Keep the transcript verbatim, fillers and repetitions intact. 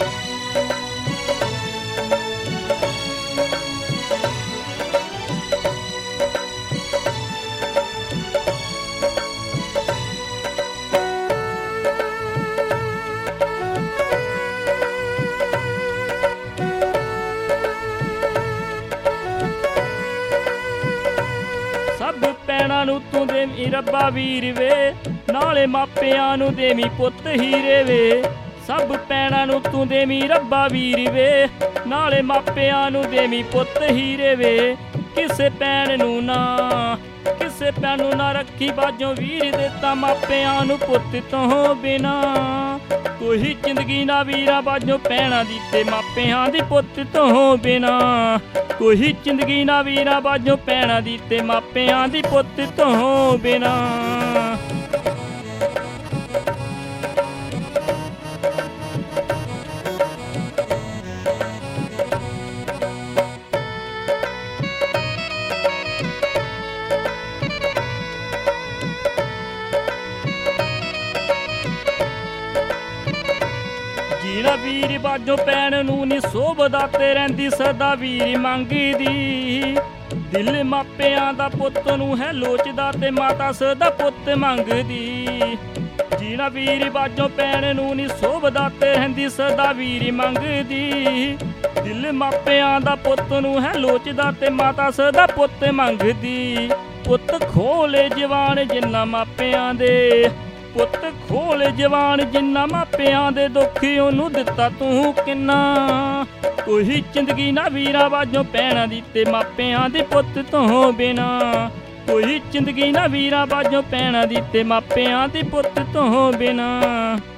ਭੈਣਾਂ ਨੂੰ ਤੂੰ ਦੇਵੀਂ ਰੱਬਾ ਵੀਰ ਵੇ, ਨਾਲੇ ਮਾਪਿਆਂ ਨੂੰ ਦੇਵੀਂ ਪੁੱਤ ਹੀਰੇ ਵੇ। ਸਭ ਭੈਣਾਂ ਨੂੰ ਤੂੰ ਦੇਵੀਂ ਰੱਬਾ ਵੀਰ ਵੇ, ਨਾਲੇ ਮਾਪਿਆਂ ਨੂੰ ਦੇਵੀਂ ਪੁੱਤ ਹੀਰੇ ਵੇ। ਕਿਸੇ ਭੈਣ ਨੂੰ ਨਾ ਕਿਸੇ ਭੈਣ ਨੂੰ ਨਾ ਰੱਖੀ ਬਾਝੋਂ ਵੀਰ ਦੇ, ਤਾਂ ਮਾਪਿਆਂ ਨੂੰ ਪੁੱਤ ਤੋਂ ਬਿਨਾ ਕੋਈ ਜ਼ਿੰਦਗੀ ਨਾ ਵੀਰਾਂ ਬਾਝੋਂ ਭੈਣਾਂ ਦੀ ਤੇ ਮਾਪਿਆਂ ਦੀ ਪੁੱਤ ਤੋਂ ਬਿਨਾ। ਕੋਈ ਜ਼ਿੰਦਗੀ ਨਾ ਵੀਰਾਂ ਬਾਝੋਂ ਭੈਣਾਂ ਦੀ ਤੇ ਮਾਪਿਆਂ ਦੀ ਪੁੱਤ ਤੋਂ ਬਿਨਾ। ਜੀਣਾ ਵੀਰ ਬਾਝੋਂ ਭੈਣ ਨੂੰ ਨੀ ਸੋਭਦਾ, ਤੇ ਰਹਿੰਦੀ ਸਦਾ ਵੀਰ ਮੰਗਦੀ। ਦਿਲ ਮਾਪਿਆਂ ਦਾ ਪੁੱਤ ਨੂੰ ਹੈ ਲੋਚਦਾ, ਤੇ ਮਾਤਾ ਸਦਾ ਪੁੱਤ ਮੰਗਦੀ। ਜੀਣਾ ਵੀਰ ਬਾਝੋਂ ਭੈਣ ਨੂੰ ਨੀ ਸੋਭਦਾ, ਤੇ ਰਹਿੰਦੀ ਸਦਾ ਵੀਰ ਮੰਗਦੀ। ਦਿਲ ਮਾਪਿਆਂ ਦਾ ਪੁੱਤ ਨੂੰ ਹੈ ਲੋਚਦਾ, ਤੇ ਮਾਤਾ ਸਦਾ ਪੁੱਤ ਮੰਗਦੀ। ਪੁੱਤ ਖੋਲੇ ਜਵਾਨ ਜਿੰਨਾ ਮਾਪਿਆਂ ਦੇ, ਪੁੱਤ ਖੋਲ ਜਵਾਨ ਜਿੰਨਾ ਮਾਪਿਆਂ ਦੇ, ਦੁੱਖ ਉਹਨੂੰ ਦਿੱਤਾ ਤੂੰ ਕਿੰਨਾ। ਕੋਈ ਜ਼ਿੰਦਗੀ ਨਾ ਵੀਰਾਂ ਬਾਝੋਂ ਭੈਣਾਂ ਦੀ ਤੇ ਮਾਪਿਆਂ ਦੇ ਪੁੱਤ ਤੋਂ ਬਿਨਾ। ਕੋਈ ਜ਼ਿੰਦਗੀ ਨਾ ਵੀਰਾਂ ਬਾਝੋਂ ਭੈਣਾਂ ਦੀ ਤੇ ਮਾਪਿਆਂ ਦੇ ਪੁੱਤ ਤੋਂ ਬਿਨਾ।